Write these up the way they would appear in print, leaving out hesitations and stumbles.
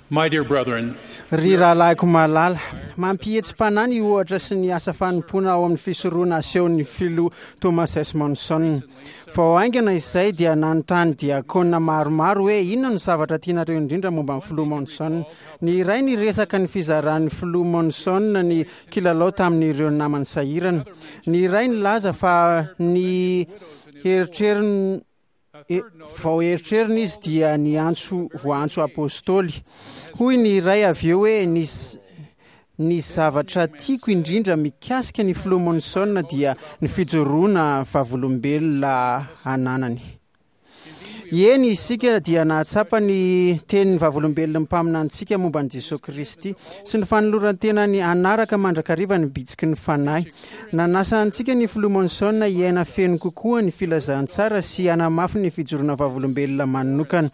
My dear brethren, ry rahalahiko malala mampihetsi-panany ohatra sy ny asa fanompona ao amin'ny fisoroana asehon'ny filoha Thomas S. Monson. Vao aingana izay dia nanontany diakona maromaro hoe inona no zavatra tianareo indrindra momba ny filoha Monson. Ny iray ny resaka ny fizaran'ny filoha Monson ny kilalao tamin'ireo namany sahirana. Ny iray ny laza fa ny heritreriny vao eritrerina izy dia ny voantso apôstôly. Hoy ny iray avy eo hoe ny zavatra tiako indrindra mikasika ny filoha Monson dia ny fijoroana vavolombelona ananany. Eny isika dia nahatsapa ny tenin'ny vavolombelona mpaminantsika momba ny Jesosy Kristy sy ny fanoloran-tena ny anaraka mandrakariva ny bitsiky ny fanahy. Nanasantsika ny filoha Monson iaina feno kokoa ny filazantsara sy hanamafy ny fijoroana vavolombelona manokana.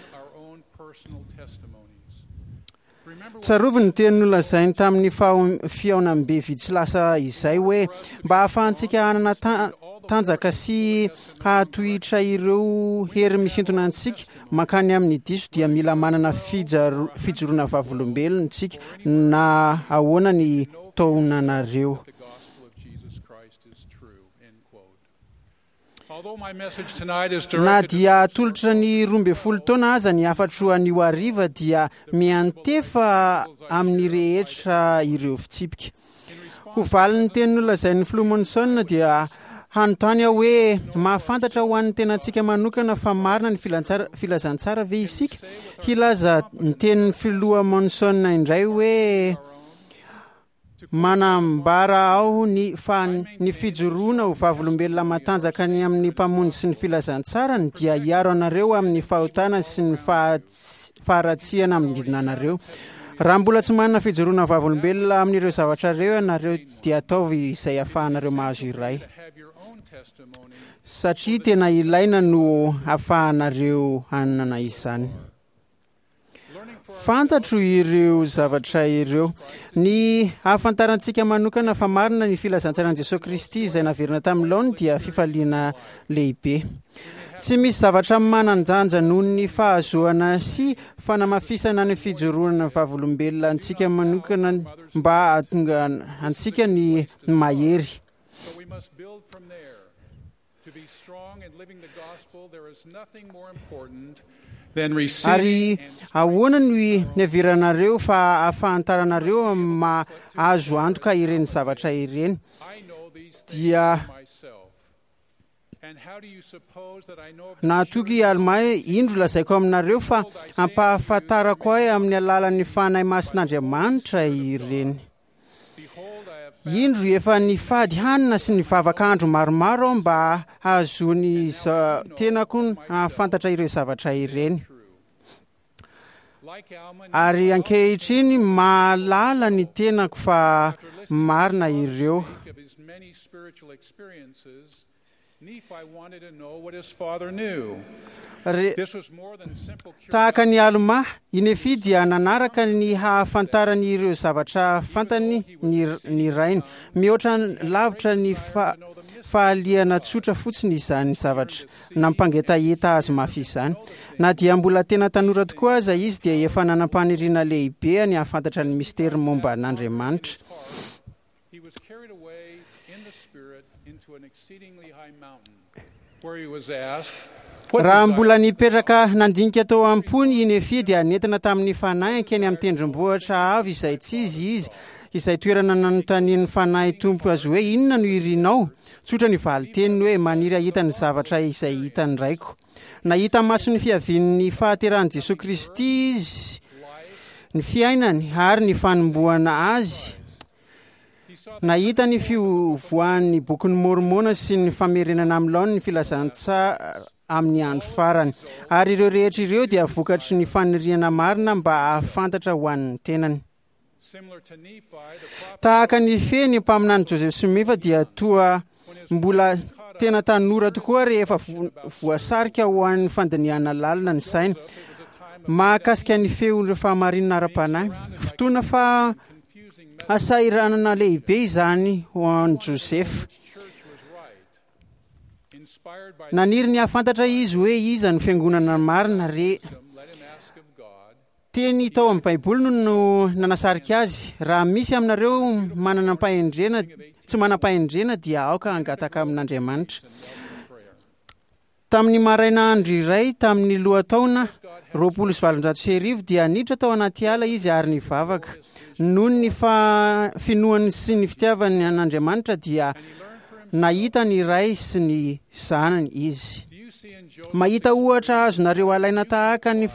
Tsarovy ny tenin'olona izay tamin'ny fiaonam-be vitsilasa izay hoe mba hahafahantsika hanana tanjaka sy hahatohitra ireo hery misintona antsika mankany amin'ny diso dia mila manana fijoroana vavolombelona tsika na ahoana ny taonanareo. Na dia tolotra ny 12 taona aza ny afatro anio ariva dia miantefa amin'ny rehetra ireo fitsipika. Ho valin'ny tenin'olona izay ny filoha Monson dia hanontany aho hoe mahafantatra ho an'ny tenantsika manokana fa marina ny filazantsara ve isika? Hilaza ny tenin'ny filoha Monson indray hoe manambara aho ny fijoroana ho vavolombelona matanjaka ny amin'ny mpamonjy sy ny filazantsarany dia hiaro anareo amin'ny fahotana sy ny faharatsiana amin'ny anareo. Raha mbola tsy manana fijoroana vavolombelona amin'ireo zavatra reo ianareo dia ataovy izay ahafahanareo mahazo iray, satria tena ilaina no ahafahanareo hanana izany. Fantatro ireo zavatra ireo. Ny ahafantarantsika manokana fa marina ny filazantsaran'i Jesosy Kristy izay naverina tamin'ny laony dia fifaliana lehibe. Tsy misy zavatra mananjanja noho ny fahazoana sy fanamafisana ny fijoroana vavolombelona antsika manokana mba hahatonga antsika ny mahery. Ary ahoana ny heveranareo fa ahafantaranareo mahazo antoka ireny zavatra ireny dia nahatoky alma indro lazaiko aminareo fa ampahafantarako ahy amin'ny alalan'ny fanahy masin'Andriamanitra ireny. Indro efa nifady hanina sy ny vavakandro maromaro aho mba ahazony tenako ahafantatra ireo zavatra ireny. Ary ankehitriny mahalala ny tenako fa marina ireo. Tahaka ny alma Nefi dia nanaraka ny hahafantarany ireo zavatra fantany ny rainy. Mihoatra lavitra ny fahaliana tsotra fotsiny izany zavatra nampangetaeta azy mafy izany. Na dia mbola tena tanora tokoa aza izy dia efa nanam-paniriana lehibe ny hahafantatra ny mistera momba an'Andriamanitra. Raha mbola nipetraka nandinika tao am-pony Nefi dia nentina tamin'ny fanahy ankeny amin'ny tendrombohitra avo izay tsy izy izay toerana nanontanian'ny fanahy tompo azy hoe inona no irinao? Tsotra ny valiteniny hoe maniry ahita ny zavatra izay hitany raiko. Nahita maso ny fiavian'ny fahaterahan'i Jesosy Kristy izy, ny fiainany ary ny fanombohana azy. Nahita ny fiovoan'ny bokin'ny Mormona sy ny famerenana amin'ny laony ny filazantsara amin'ny andro farany. Ary ireo rehetra ireo dia vokatry ny faniriana marina mba ahafantatra ho an'ny tenany. Tahaka ny feny mpaminany Joseph Smith dia toa mbola tena tanora tokoa rehefa voasarika ho an'ny fandiniana lalina ny saina. Mahakasika ny feon'ireo fahamarinana ara-panahy. Fotoana fa asairanana lehibe izany ho an'i Joseph. Naniry ny ahafantatra izy hoe iza ny fiangonana marina teny tao amin'ny baiboly no nanasarika azy raha misy aminareo mananampahendrena tsy manam-pahendrena dia aoka hangataka amin'Andriamanitra. Tamin'ny maraina andro iray tamin'ny lohataona 20 dia niditra tao anaty ala izy ary nivavaka. Noho ny finoany sy ny fitiavany an'Andriamanitra dia nahita ny ray sy ny zanany izy. Mahita ohatra azonareo alaina tahaka ny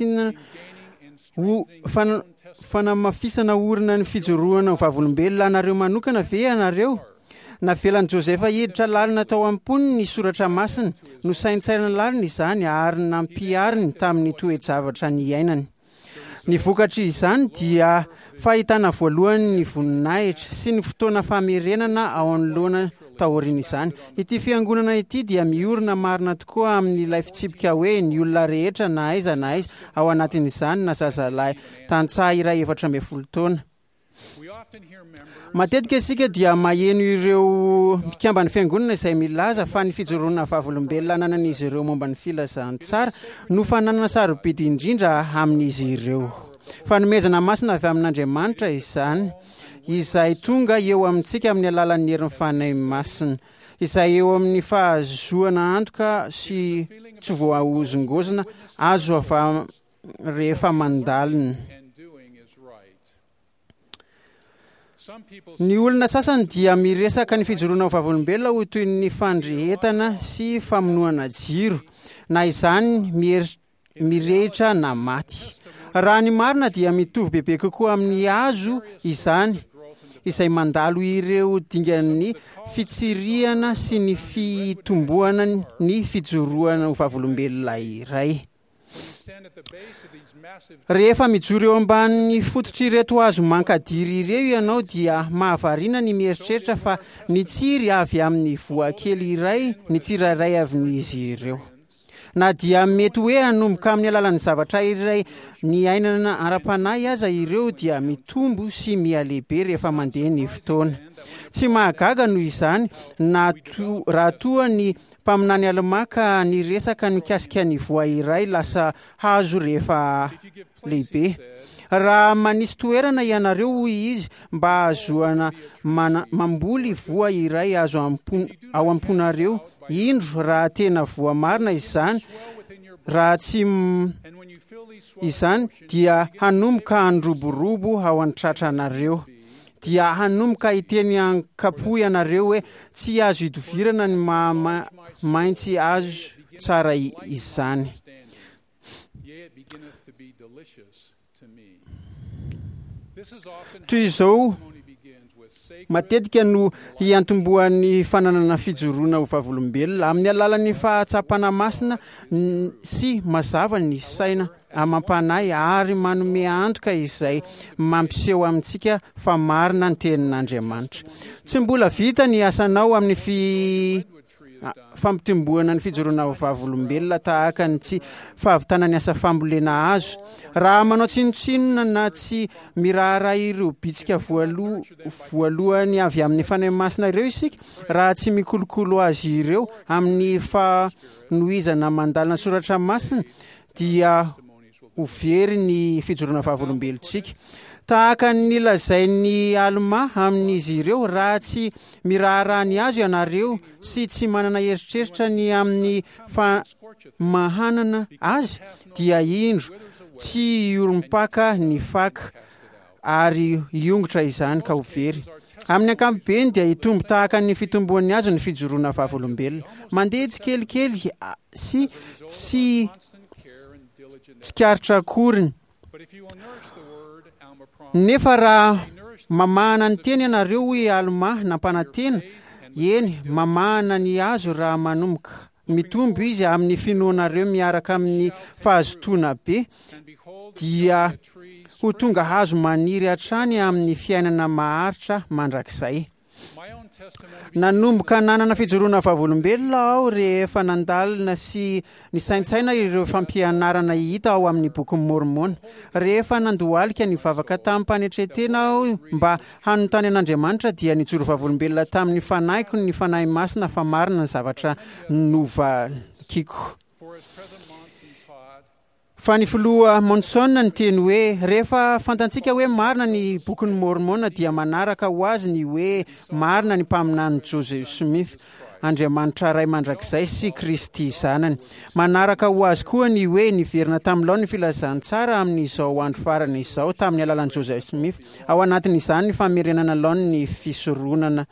fanamafisana orina ny fijoroana vavolombelona anareo manokana ve anareo? Navelan'i Josefa hiditra lalina tao am-pony ny soratra masina, no saintsaina lalina izany ary nampiariny tamin'ny toe-javatra ny iainany. Ny vokatra izany dia fahitana voalohany ny voninahitra sy ny fotoana famerenana ao anoloana taoriana izany. Ity fiangonana ity dia miorina marina tokoa amin'ilay fitsipika hoe ny olona rehetra na aiza ao anatin'izany na zazalahy tantsaha iray 14 taona. Matetika isika dia maheno ireo mpikamban'ny fiangonana izay milaza fa ny fijoroana vavolombelona ananan'izy ireo momba ny filazantsara no fananana sarobidy indrindra amin'izy ireo. Fanomezana masina avy amin'Andriamanitra izany, izay tonga eo amintsika amin'ny alalan'ny herin'ny fanahy masina, izay eo amin'ny fahazoana antoka sy tsy voahozongozona azo avy rehefa mandalina. Ny olona sasany dia miresaka ny fijoroana vavolombelona ho toy ny fandrehetana sy famonoana jiro, na izany mirehitra na maty. Raha ny marina dia mitovy bebe kokoa amin'ny hazo izany, izay mandalo ireo dingan'ny fitsiriana sy ny fitomboana ny fijoroana vavolombelona iray. Rehefa mijoro eo ambanin'ny fototr'ireto hazo mankadiry ireo ianao dia mahavariana ny mieritreritra fa ny tsiry avy amin'ny voakely iray, ny tsirairay avin'izy ireo. Na dia mety hoe hanomboka amin'ny alalan'ny zavatra iray ny ainana ara-panahy aza ireo dia mitombo sy mialehibe rehefa mandeha ny fotoana. Tsy mahagaga noho izany raha toa ny mpaminany alimaka ny resaka nikasika ny voa iray lasa hazo rehefa lehibe. Raha manisy toerana ianareo hoy izy mba azoana mamboly voa iray azo ao amponareo, indro raha tena voa marina izany, raha tsy izany dia hanomboka handroborobo ao an-tratranareo, dia hanomboka hiteny ankapo ianareo hoe tsy azo hidovirana ny maintsy azo tsara izany. Toy izao matetika no hiantomboan'ny fananana fijoroana ho vavolombelona amin'ny alalan'ny fahatsapana masina sy mazava ny saina amam-panahy ary manome antoka izay mampiseho amintsika fa marina ny tenin'Andriamanitra. Tsy mbola vita ny asanao amin'ny fampitomboana ny fijoroana ho vavolombelona tahaka ny tsy fahavitana ny asa fambolena azo. Raha manao tsinotsinona na tsy miraharaha ireo bitsika voalohany avy amin'ny fanahy masina ireo isika, raha tsy mikolokolo azy ireo amin'ny fanohizana mandalina soratra masina, dia ho very ny fijoroana vavolombelontsika. Tahaka ny lazain'ny alma amin'izy ireo, raha tsy miraharaha ny azo ianareo sy tsy manana eritreritra ny amin'ny mahanana azy, dia indro tsy orompaka ny faka ary iongotra izany ka ho very. Amin'ny ankapobeny dia hitombo tahaka ny fitomboan'ny azo ny fijoroana vavolombelona. Mandeha tsikelikely sy tsy karitra akoriny. Nefa raha mamahana ny teny ianareo hoe alma nampanantena, eny mamahana ny azo raha manomboka. Mitombo izy amin'ny finoanareo miaraka amin'ny fahazotoana be, dia ho tonga hazo maniry hatrany amin'ny fiainana maharitra mandrakizay. Nanomboka nanana fijoroana vavolombelona aho rehefa nandalina sy ny saintsaina ireo fampianarana hita ao amin'ny boky Mormona. Rehefa nandohalika ny vavaka tamin'ny mpanetretena aho mba hanontany an'Andriamanitra dia nijoro vavolombelona tamin'ny fanahiko ny fanahy masina fa marina ny zavatra novakiko. fa ny filoha Monson ny teny hoe rehefa fantatsika hoe marina ny bokin'ny Mormona dia manaraka ho azy ny hoe marina ny mpaminany Joseph Smith, Andriamanitra ray mandrakizay sy Kristy zanany. Manaraka ho azy koa ny hoe niverina tamin'ilao ny filazantsara amin'izao andro farany izao tamin'ny alalan'i Joseph Smith, ao anatin'izany ny famerenana laon'ny fisoronana.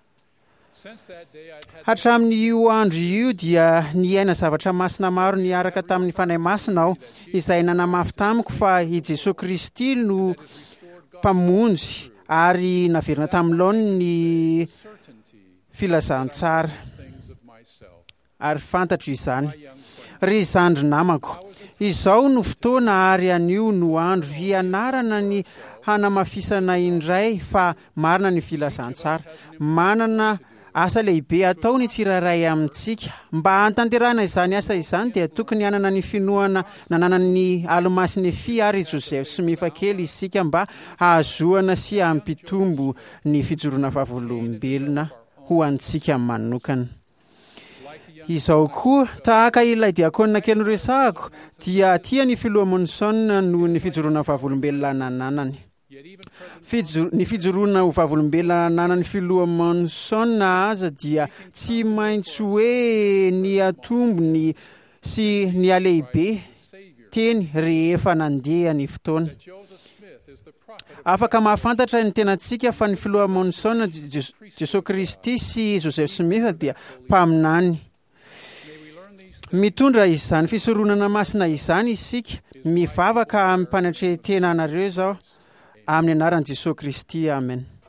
Hatramin'io andro io dia niaina zavatra masina maro niaraka tamin'ny fanahy masina aho, izay nanamafy tamiko fa i Jesosy Kristy no mpamonjy ary naverina tamin'ilao ny filazantsara ary fantatro izany. Ry zandry namako, izao no fotoana ary anio no andro hianarana ny hanamafisana indray fa marina ny filazantsara. Manana asa lehibe atao ny tsiraray amintsika. Mba hantanterana izany asa izany dia tokony hanana ny finoana nananany Alomasiny Fi ary Joseph Smith kely isika mba hahazoana sy hampitombo ny fijoroana vavolombelona ho antsika manokana. Izao koa tahaka ilay diakona kely resahako dia tia ny filoha Monson no ny fijoroana vavolombelona nananany. Ny fijoroana ho vavolombelona nanan'ny filoha Monson aza dia tsy maintsy hoe ny atombony sy ny alehibe teny rehefa nandeha ny fotoana. Afaka mahafantatra ny tenantsika fa ny filoha Monson, Jesosy Kristy sy Joseph Smith dia mpaminany. Mitondra izany fisoronana masina izany isika, mivavaka amin'ny mpanatretena anareo zao amin'ny anaran'i Jesosy Kristy. Amen.